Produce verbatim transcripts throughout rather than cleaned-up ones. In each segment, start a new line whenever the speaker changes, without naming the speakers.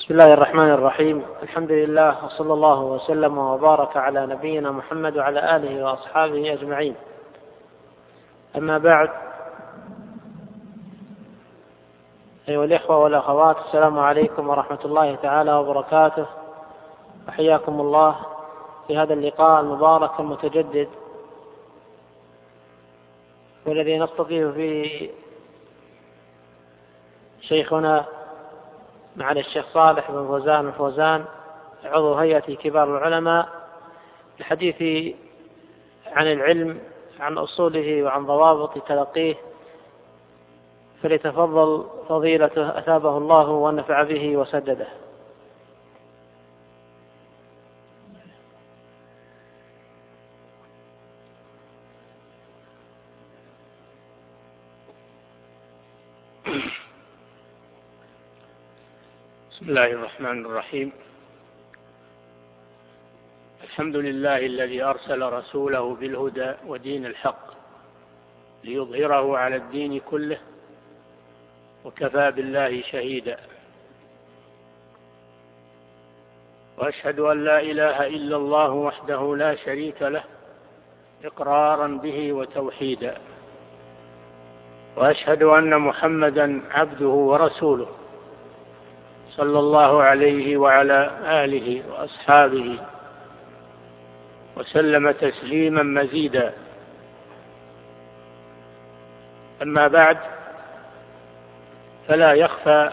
بسم الله الرحمن الرحيم. الحمد لله وصلى الله وسلم وبارك على نبينا محمد وعلى آله وأصحابه أجمعين. أما بعد، أيها الإخوة والأخوات، السلام عليكم ورحمة الله تعالى وبركاته، وحياكم الله في هذا اللقاء المبارك المتجدد، والذي نستضيف فيه شيخنا معالي الشيخ صالح بن فوزان الفوزان، عضو هيئة كبار العلماء، الحديث عن العلم، عن أصوله وعن ضوابط تلقيه، فليتفضل فضيلته أثابه الله ونفع به وسدده.
بسم الله الرحمن الرحيم. الحمد لله الذي أرسل رسوله بالهدى ودين الحق ليظهره على الدين كله، وكفى بالله شهيدا، وأشهد أن لا إله إلا الله وحده لا شريك له إقرارا به وتوحيدا، وأشهد أن محمدا عبده ورسوله صلى الله عليه وعلى آله وأصحابه وسلم تسليما مزيدا. أما بعد، فلا يخفى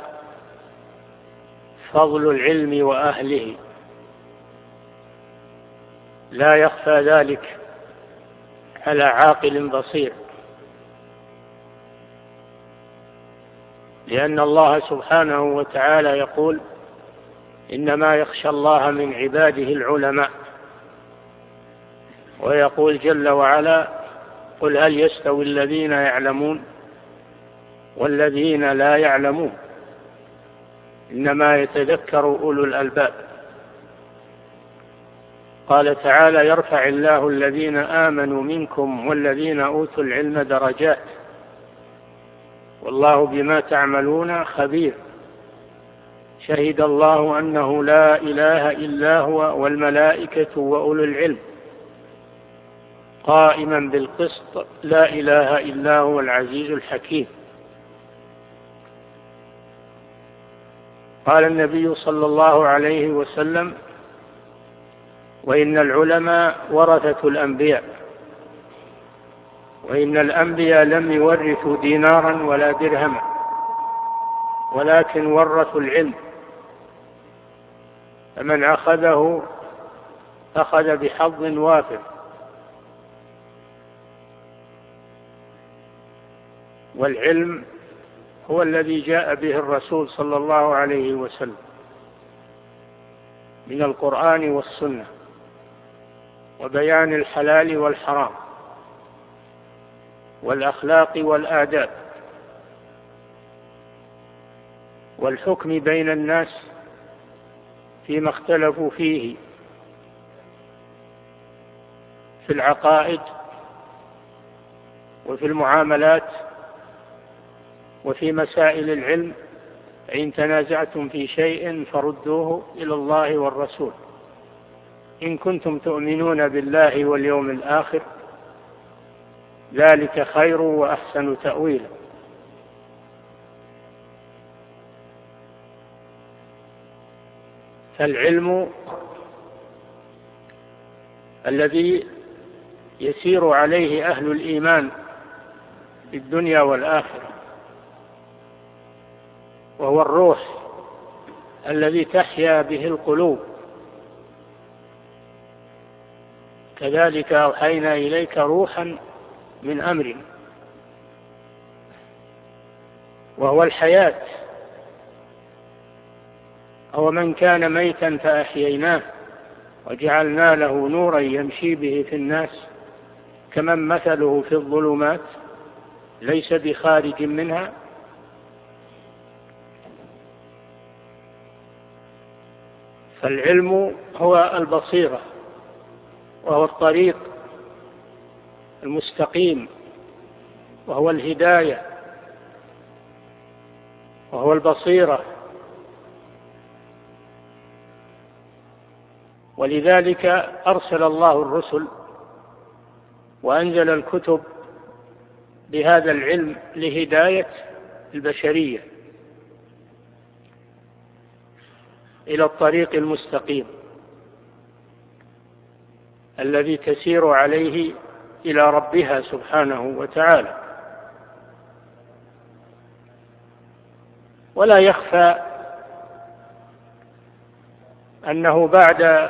فضل العلم وأهله، لا يخفى ذلك على عاقل بصير، لأن الله سبحانه وتعالى يقول: إنما يخشى الله من عباده العلماء. ويقول جل وعلا: قل هل يستوي الذين يعلمون والذين لا يعلمون، إنما يتذكر أولو الألباب. قال تعالى: يرفع الله الذين آمنوا منكم والذين أوتوا العلم درجات، والله بما تعملون خبير. شهد الله أنه لا إله إلا هو والملائكة وأولو العلم قائما بالقسط، لا إله إلا هو العزيز الحكيم. قال النبي صلى الله عليه وسلم: وإن العلماء ورثة الأنبياء، وإن الأنبياء لم يورثوا دينارا ولا درهما، ولكن ورثوا العلم، فمن أخذه أخذ بحظ وافر. والعلم هو الذي جاء به الرسول صلى الله عليه وسلم من القرآن والسنة، وبيان الحلال والحرام، والأخلاق والآداب، والحكم بين الناس فيما اختلفوا فيه في العقائد وفي المعاملات وفي مسائل العلم. إن تنازعتم في شيء فردوه إلى الله والرسول إن كنتم تؤمنون بالله واليوم الآخر، ذلك خير وأحسن تأويلا. فالعلم الذي يسير عليه أهل الإيمان في الدنيا والآخرة، وهو الروح الذي تحيا به القلوب. كذلك أوحينا إليك روحا من أمرنا، وهو الحياة. أو من كان ميتا فأحييناه وجعلنا له نورا يمشي به في الناس كمن مثله في الظلمات ليس بخارج منها. فالعلم هو البصيرة، وهو الطريق المستقيم، وهو الهداية، وهو البصيرة ولذلك أرسل الله الرسل وأنزل الكتب بهذا العلم لهداية البشرية إلى الطريق المستقيم الذي تسير عليه إلى ربها سبحانه وتعالى. ولا يخفى أنه بعد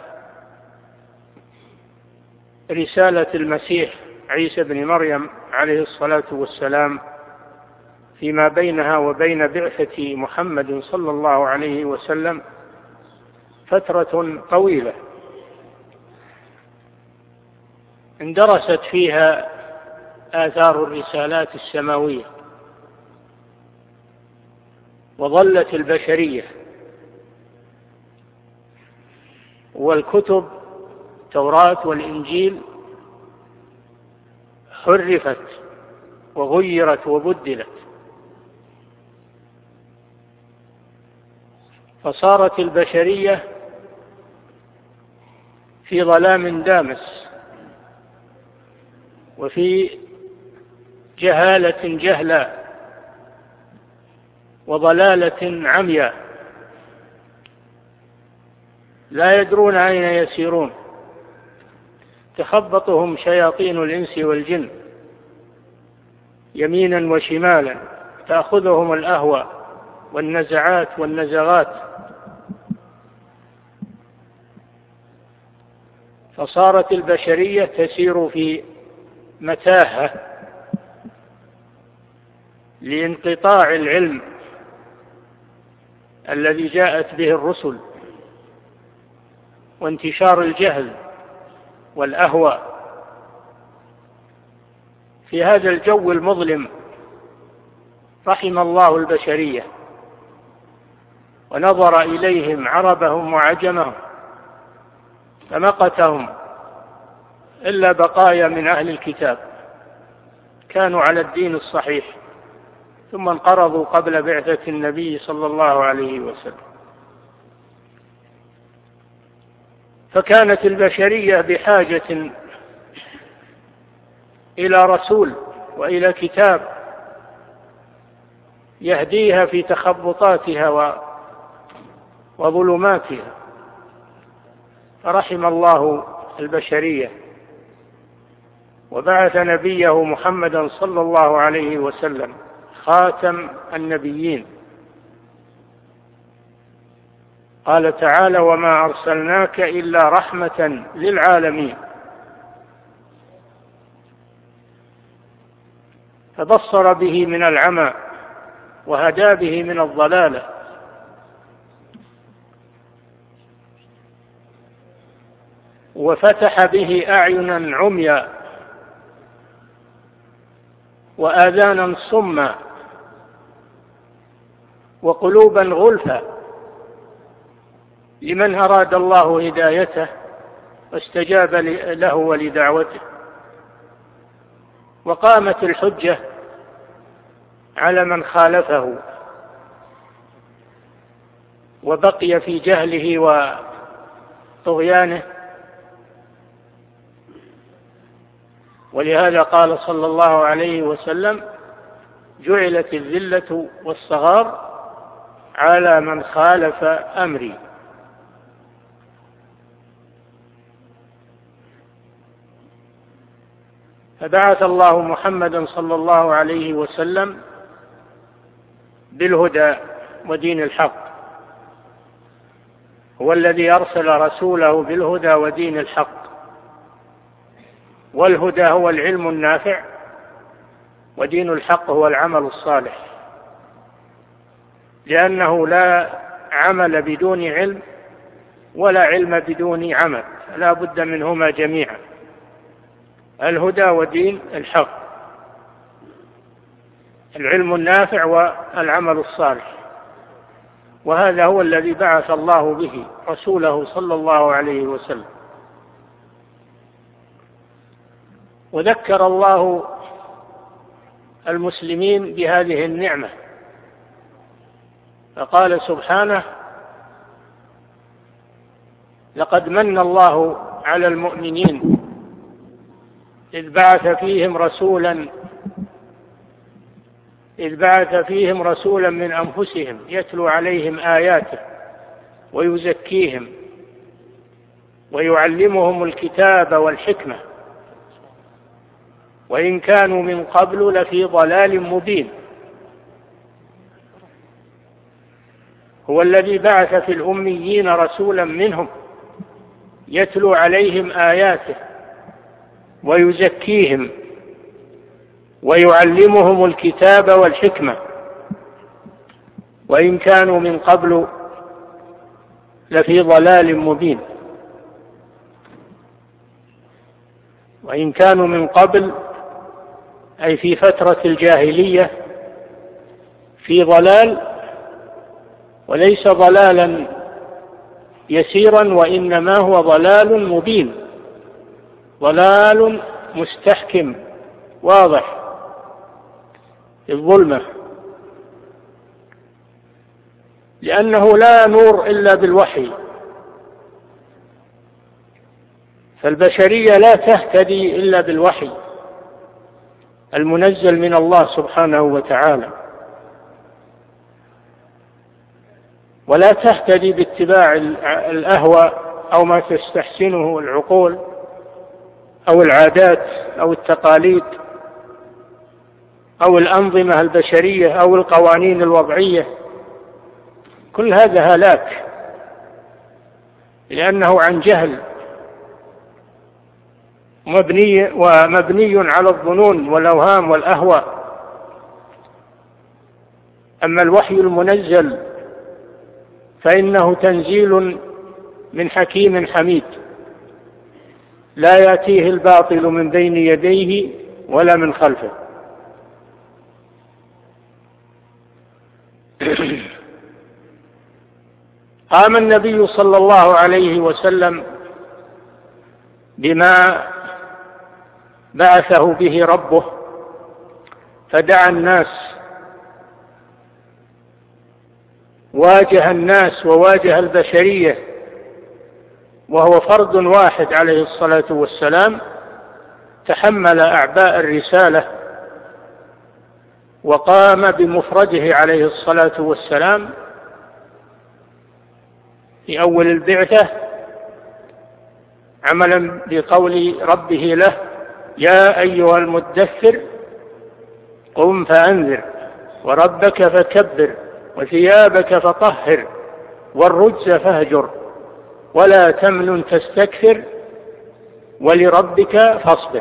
رسالة المسيح عيسى بن مريم عليه الصلاة والسلام فيما بينها وبين بعثة محمد صلى الله عليه وسلم فترة طويلة اندرست فيها آثار الرسالات السماوية، وظلت البشرية والكتب التوراة والإنجيل حرفت وغيرت وبدلت، فصارت البشرية في ظلام دامس وفي جهالة جهلا وضلالة عمياء، لا يدرون أين يسيرون، تخبطهم شياطين الإنس والجن يمينا وشمالا، تأخذهم الأهواء والنزعات والنزغات، فصارت البشرية تسير في متاهة لانقطاع العلم الذي جاءت به الرسل وانتشار الجهل والأهواء. في هذا الجو المظلم رحم الله البشرية ونظر إليهم عربهم وعجمهم فمقتهم إلا بقايا من أهل الكتاب كانوا على الدين الصحيح ثم انقرضوا قبل بعثة النبي صلى الله عليه وسلم. فكانت البشرية بحاجة إلى رسول وإلى كتاب يهديها في تخبطاتها وظلماتها، فرحم الله البشرية وبعث نبيه محمدا صلى الله عليه وسلم خاتم النبيين. قال تعالى: وما أرسلناك إلا رحمة للعالمين. فبصر به من العمى وهدى به من الضلالة، وفتح به أعينا عميا وآذانا صما وقلوبا غلفا لمن أراد الله هدايته واستجاب له ولدعوته، وقامت الحجة على من خالفه وبقي في جهله وطغيانه. ولهذا قال صلى الله عليه وسلم: جعلت الذلة والصغار على من خالف أمري. فبعث الله محمدا صلى الله عليه وسلم بالهدى ودين الحق، هو الذي أرسل رسوله بالهدى ودين الحق. والهدى هو العلم النافع، ودين الحق هو العمل الصالح، لأنه لا عمل بدون علم ولا علم بدون عمل، لا بد منهما جميعا، الهدى ودين الحق، العلم النافع والعمل الصالح. وهذا هو الذي بعث الله به رسوله صلى الله عليه وسلم. وذكر الله المسلمين بهذه النعمة فقال سبحانه: لقد من الله على المؤمنين إذ بعث فيهم رسولا إذ بعث فيهم رسولا من أنفسهم يتلو عليهم آياته ويزكيهم ويعلمهم الكتاب والحكمة وإن كانوا من قبل لفي ضلال مبين. هو الذي بعث في الأميين رسولا منهم يتلو عليهم آياته ويزكيهم ويعلمهم الكتاب والحكمة وإن كانوا من قبل لفي ضلال مبين. وإن كانوا من قبل أي في فترة الجاهلية في ضلال، وليس ضلالا يسيرا وإنما هو ضلال مبين، ضلال مستحكم واضح الظلمة، لأنه لا نور إلا بالوحي، فالبشرية لا تهتدي إلا بالوحي المنزل من الله سبحانه وتعالى، ولا تهتدي باتباع الأهواء أو ما تستحسنه العقول أو العادات أو التقاليد أو الأنظمة البشرية أو القوانين الوضعية. كل هذا هلاك لأنه عن جهل مبني ومبني على الظنون والأوهام والأهواء. أما الوحي المنزل فإنه تنزيل من حكيم حميد لا يأتيه الباطل من بين يديه ولا من خلفه. قام النبي صلى الله عليه وسلم بما بعثه به ربه فدعا الناس، واجه الناس وواجه البشرية وهو فرد واحد عليه الصلاة والسلام، تحمل أعباء الرسالة وقام بمفرده عليه الصلاة والسلام في أول البعثة عملا بقول ربه له: يا أيها المدثر قم فأنذر وربك فكبر وثيابك فطهر والرجز فاهجر ولا تمنن تستكثر ولربك فاصبر.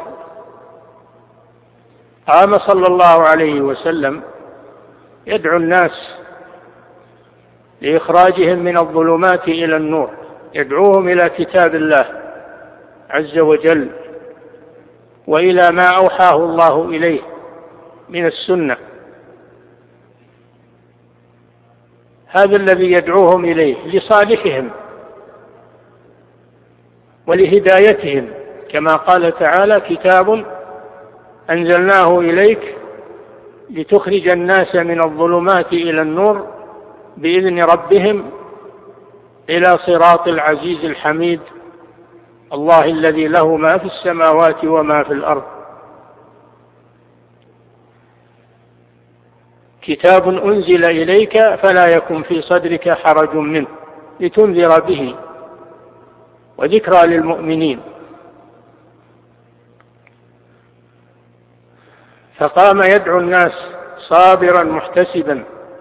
قام صلى الله عليه وسلم يدعو الناس لإخراجهم من الظلمات إلى النور، يدعوهم إلى كتاب الله عز وجل وإلى ما أوحاه الله إليه من السنة. هذا الذي يدعوهم إليه لصالحهم ولهدايتهم، كما قال تعالى: كتاب أنزلناه إليك لتخرج الناس من الظلمات إلى النور بإذن ربهم إلى صراط العزيز الحميد الله الذي له ما في السماوات وما في الأرض. كتاب أنزل إليك فلا يكن في صدرك حرج منه لتنذر به وذكرى للمؤمنين. فقام يدعو الناس صابرا محتسبا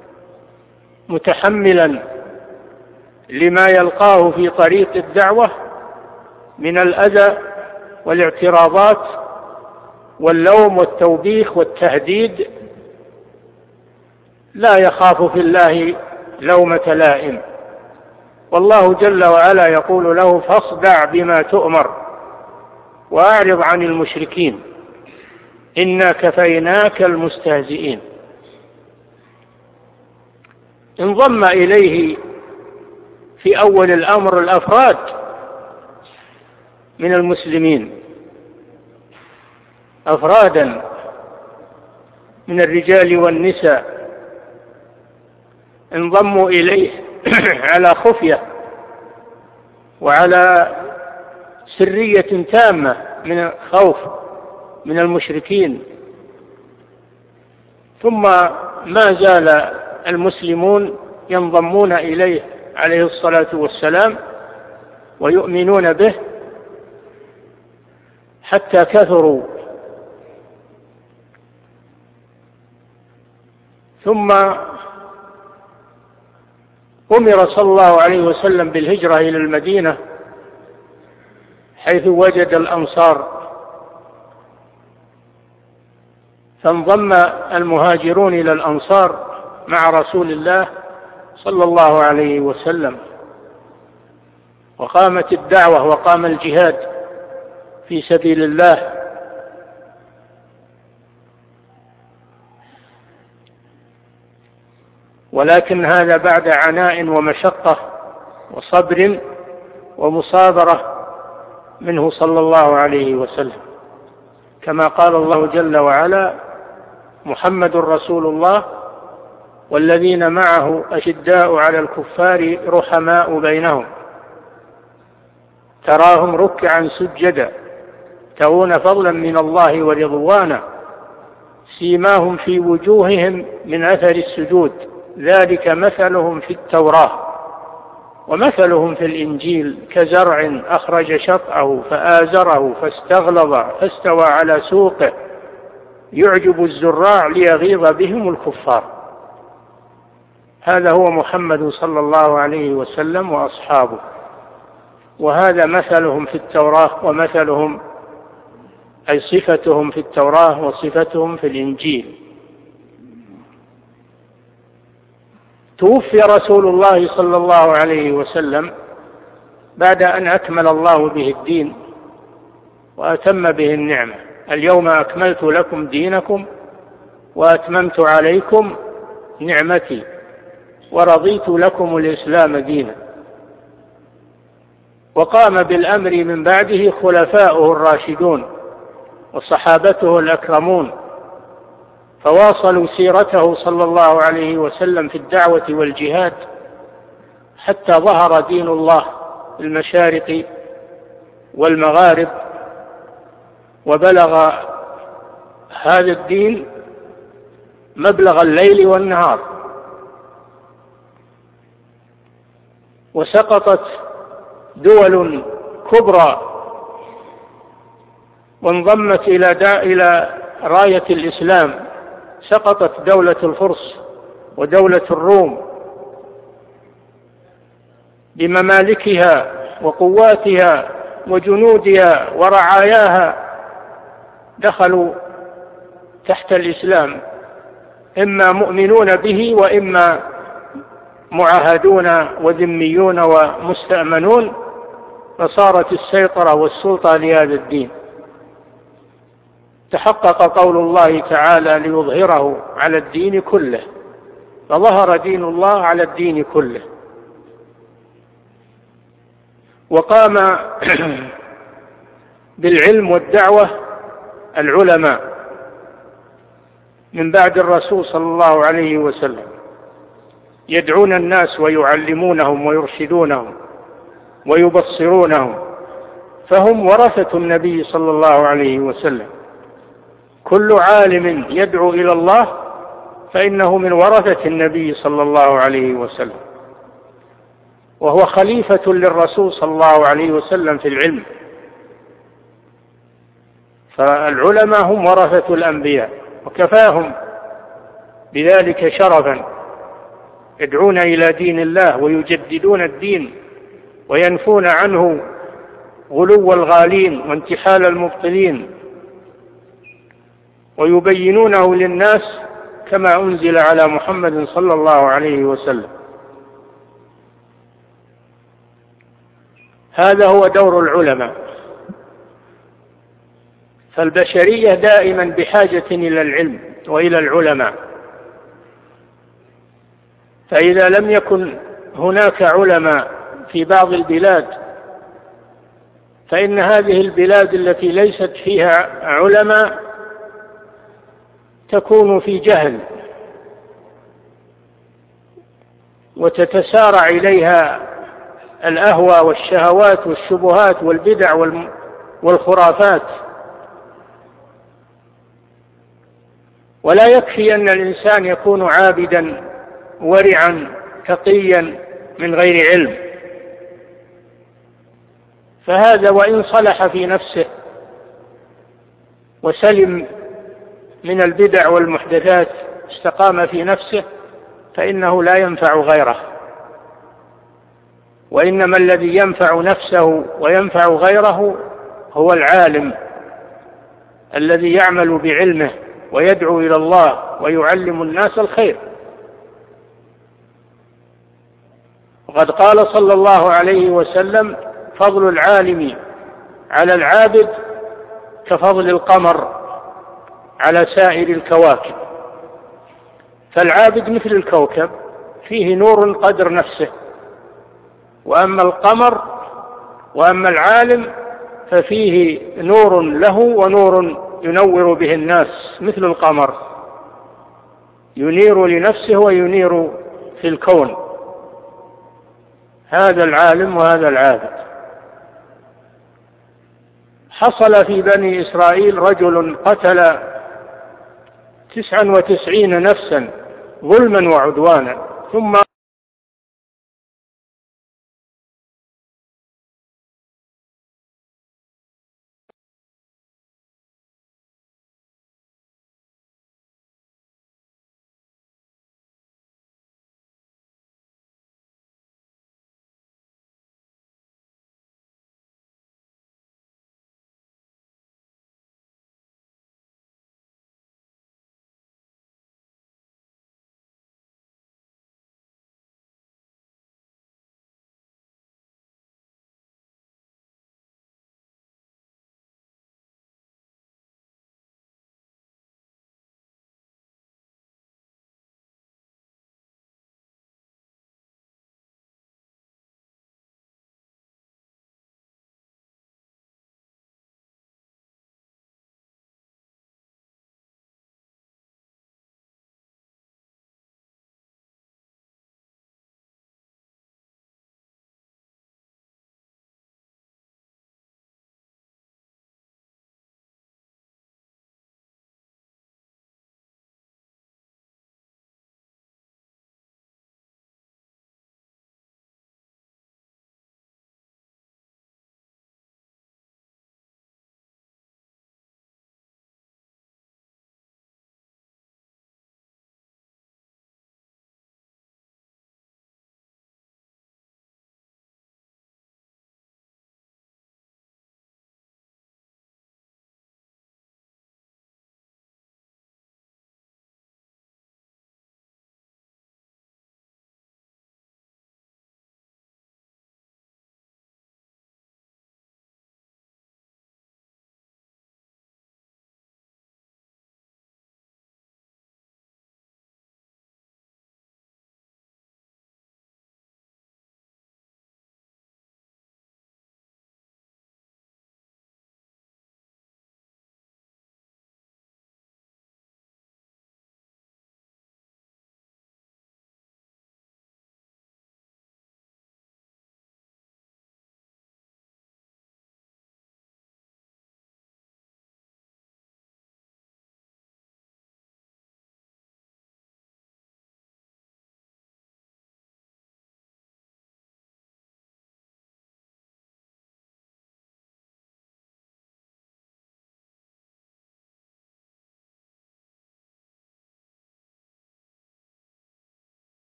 متحملا لما يلقاه في طريق الدعوة من الأذى والاعتراضات واللوم والتوبيخ والتهديد، لا يخاف في الله لومة لائم. والله جل وعلا يقول له: فاصدع بما تؤمر وأعرض عن المشركين إنا كفيناك المستهزئين. انضم إليه في أول الأمر الأفراد من المسلمين، أفرادا من الرجال والنساء انضموا إليه على خفية وعلى سرية تامة من الخوف من المشركين. ثم ما زال المسلمون ينضمون إليه عليه الصلاة والسلام ويؤمنون به حتى كثروا. ثم أمر صلى الله عليه وسلم بالهجرة إلى المدينة حيث وجد الأنصار، فانضم المهاجرون إلى الأنصار مع رسول الله صلى الله عليه وسلم، وقامت الدعوة وقام الجهاد في سبيل الله. ولكن هذا بعد عناء ومشقة وصبر ومصابرة منه صلى الله عليه وسلم، كما قال الله جل وعلا: محمد رسول الله والذين معه أشداء على الكفار رحماء بينهم تراهم ركعا سجدا يبتغون فضلا من الله ورضوانا سيماهم في وجوههم من أثر السجود ذلك مثلهم في التوراة ومثلهم في الإنجيل كزرع أخرج شطأه فآزره فاستغلظ فاستوى على سوقه يعجب الزراع ليغيظ بهم الكفار. هذا هو محمد صلى الله عليه وسلم وأصحابه، وهذا مثلهم في التوراة ومثلهم أي صفتهم في التوراة وصفتهم في الإنجيل. توفي رسول الله صلى الله عليه وسلم بعد أن أكمل الله به الدين وأتم به النعمة: اليوم أكملت لكم دينكم وأتممت عليكم نعمتي ورضيت لكم الإسلام دينا. وقام بالأمر من بعده خلفاؤه الراشدون وصحابته الأكرمون، فواصلوا سيرته صلى الله عليه وسلم في الدعوة والجهاد حتى ظهر دين الله في المشارق والمغارب، وبلغ هذا الدين مبلغ الليل والنهار، وسقطت دول كبرى وانضمت إلى إلى راية الإسلام. سقطت دولة الفرس ودولة الروم بممالكها وقواتها وجنودها ورعاياها، دخلوا تحت الإسلام، إما مؤمنون به وإما معاهدون وذميون ومستأمنون، فصارت السيطرة والسلطة لهذا الدين. تحقق قول الله تعالى: ليظهره على الدين كله، فظهر دين الله على الدين كله. وقام بالعلم والدعوة العلماء من بعد الرسول صلى الله عليه وسلم، يدعون الناس ويعلمونهم ويرشدونهم ويبصرونهم، فهم ورثة النبي صلى الله عليه وسلم. كل عالم يدعو إلى الله فإنه من ورثة النبي صلى الله عليه وسلم، وهو خليفة للرسول صلى الله عليه وسلم في العلم. فالعلماء هم ورثة الأنبياء، وكفاهم بذلك شرفا، يدعون إلى دين الله ويجددون الدين وينفون عنه غلو الغالين وانتحال المبطلين، ويبينونه للناس كما أنزل على محمد صلى الله عليه وسلم. هذا هو دور العلماء. فالبشرية دائما بحاجة إلى العلم وإلى العلماء، فإذا لم يكن هناك علماء في بعض البلاد فإن هذه البلاد التي ليست فيها علماء تكون في جهل، وتتسارع إليها الأهوى والشهوات والشبهات والبدع والخرافات. ولا يكفي أن الإنسان يكون عابدا ورعا تقيا من غير علم، فهذا وإن صلح في نفسه وسلم من البدع والمحدثات استقام في نفسه فإنه لا ينفع غيره، وإنما الذي ينفع نفسه وينفع غيره هو العالم الذي يعمل بعلمه ويدعو إلى الله ويعلم الناس الخير. وقد قال صلى الله عليه وسلم: فضل العالم على العابد كفضل القمر على سائر الكواكب. فالعابد مثل الكوكب فيه نور قدر نفسه، وأما القمر وأما العالم ففيه نور له ونور ينور به الناس مثل القمر، ينير لنفسه وينير في الكون. هذا العالم وهذا العابد. حصل في بني إسرائيل رجل قتل تسعا وتسعين نفسا ظلما وعدوانا، ثم